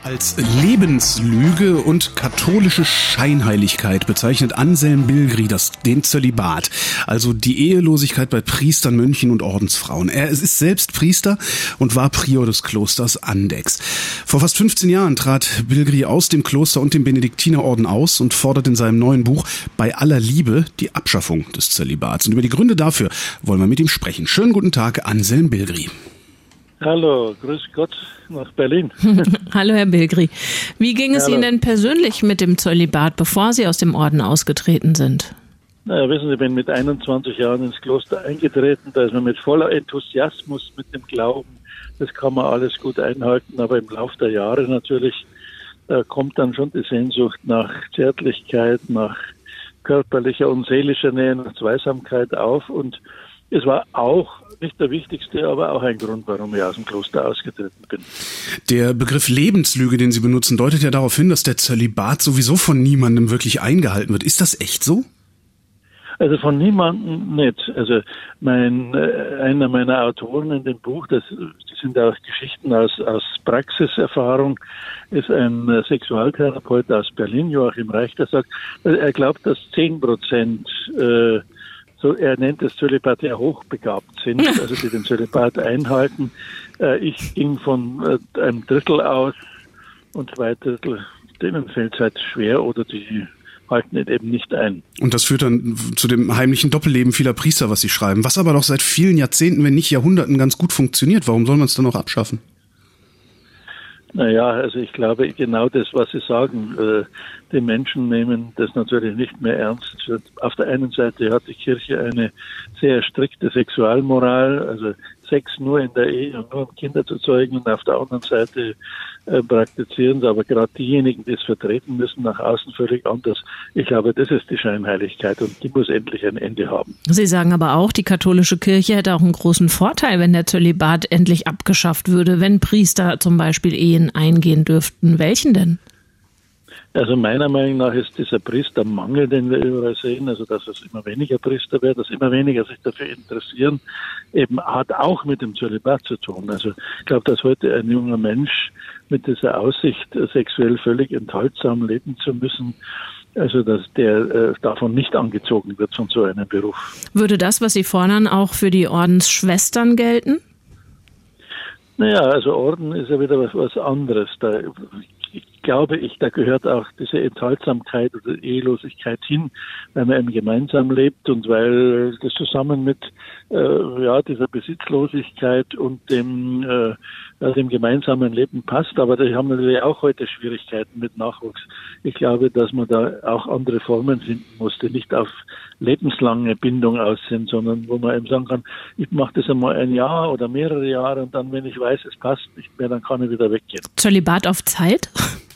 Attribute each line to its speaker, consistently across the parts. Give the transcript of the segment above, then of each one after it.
Speaker 1: Als Lebenslüge und katholische Scheinheiligkeit bezeichnet Anselm Bilgri den Zölibat, also die Ehelosigkeit bei Priestern, Mönchen und Ordensfrauen. Er ist selbst Priester und war Prior des Klosters Andechs. Vor fast 15 Jahren trat Bilgri aus dem Kloster und dem Benediktinerorden aus und fordert in seinem neuen Buch Bei aller Liebe die Abschaffung des Zölibats. Und über die Gründe dafür wollen wir mit ihm sprechen. Schönen guten Tag, Anselm Bilgri.
Speaker 2: Hallo, grüß Gott nach Berlin.
Speaker 3: Hallo Herr Bilgri. Wie ging es Ihnen denn persönlich mit dem Zölibat, bevor Sie aus dem Orden ausgetreten sind?
Speaker 2: Naja, wissen Sie, ich bin mit 21 Jahren ins Kloster eingetreten. Da ist man mit voller Enthusiasmus, mit dem Glauben, das kann man alles gut einhalten. Aber im Laufe der Jahre natürlich kommt dann schon die Sehnsucht nach Zärtlichkeit, nach körperlicher und seelischer Nähe, nach Zweisamkeit auf. Und es war auch nicht der wichtigste, aber auch ein Grund, warum ich aus dem Kloster ausgetreten bin.
Speaker 1: Der Begriff Lebenslüge, den Sie benutzen, deutet ja darauf hin, dass der Zölibat sowieso von niemandem wirklich eingehalten wird. Ist das echt so?
Speaker 2: Also von niemandem nicht. Also einer meiner Autoren in dem Buch, das sind auch Geschichten aus Praxiserfahrung, ist ein Sexualtherapeut aus Berlin, Joachim Reich, der sagt, er glaubt, dass 10% so, er nennt es Zölibatär hochbegabt sind, also die den Zölibat einhalten. Ich ging von einem Drittel aus und 2 Drittel, denen fällt es halt schwer oder die halten es eben nicht ein.
Speaker 1: Und das führt dann zu dem heimlichen Doppelleben vieler Priester, was sie schreiben, was aber doch seit vielen Jahrzehnten, wenn nicht Jahrhunderten ganz gut funktioniert. Warum soll man es dann noch abschaffen?
Speaker 2: Naja, also ich glaube genau das, was Sie sagen. Die Menschen nehmen das natürlich nicht mehr ernst. Auf der einen Seite hat die Kirche eine sehr strikte Sexualmoral, also Sex nur in der Ehe und nur um Kinder zu zeugen, und auf der anderen Seite praktizieren sie aber gerade diejenigen, die es vertreten müssen, nach außen völlig anders. Ich glaube, das ist die Scheinheiligkeit und die muss endlich ein Ende haben.
Speaker 3: Sie sagen aber auch, die katholische Kirche hätte auch einen großen Vorteil, wenn der Zölibat endlich abgeschafft würde, wenn Priester zum Beispiel Ehen eingehen dürften. Welchen denn?
Speaker 2: Also meiner Meinung nach ist dieser Priestermangel, den wir überall sehen, also dass es immer weniger Priester werden, dass immer weniger sich dafür interessieren, eben hat auch mit dem Zölibat zu tun. Also ich glaube, dass heute ein junger Mensch mit dieser Aussicht, sexuell völlig enthaltsam leben zu müssen, also dass der davon nicht angezogen wird von so einem Beruf.
Speaker 3: Würde das, was Sie fordern, auch für die Ordensschwestern gelten?
Speaker 2: Naja, also Orden ist ja wieder was anderes. Da gehört auch diese Enthaltsamkeit oder Ehelosigkeit hin, weil man eben gemeinsam lebt und weil das zusammen mit dieser Besitzlosigkeit und dem gemeinsamen Leben passt. Aber da haben wir natürlich auch heute Schwierigkeiten mit Nachwuchs. Ich glaube, dass man da auch andere Formen finden muss, die nicht auf lebenslange Bindung aus sind, sondern wo man eben sagen kann, ich mache das einmal ein Jahr oder mehrere Jahre und dann, wenn ich weiß, es passt nicht mehr, dann kann ich wieder weggehen.
Speaker 3: Zölibat auf Zeit?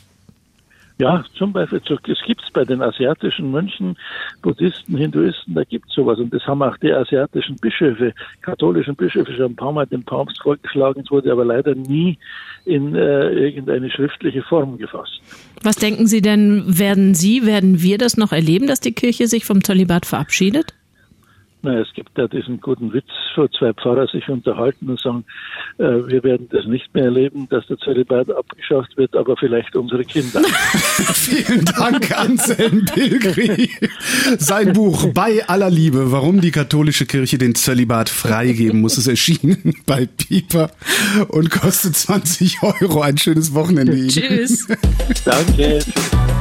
Speaker 2: Ja, zum Beispiel, es gibt's bei den asiatischen Mönchen, Buddhisten, Hinduisten, da gibt's sowas. Und das haben auch die asiatischen Bischöfe, katholischen Bischöfe schon ein paar Mal dem Papst vorgeschlagen. Es wurde aber leider nie in irgendeine schriftliche Form gefasst.
Speaker 3: Was denken Sie denn, werden wir das noch erleben, dass die Kirche sich vom Zölibat verabschiedet?
Speaker 2: Na, es gibt ja diesen guten Witz, wo 2 Pfarrer sich unterhalten und sagen, wir werden das nicht mehr erleben, dass der Zölibat abgeschafft wird, aber vielleicht unsere Kinder.
Speaker 1: Vielen Dank, Anselm Bilgri. Sein Buch Bei aller Liebe, warum die katholische Kirche den Zölibat freigeben muss, ist erschienen bei Piper und kostet 20 €. Ein schönes Wochenende Ihnen.
Speaker 3: Tschüss.
Speaker 2: Danke.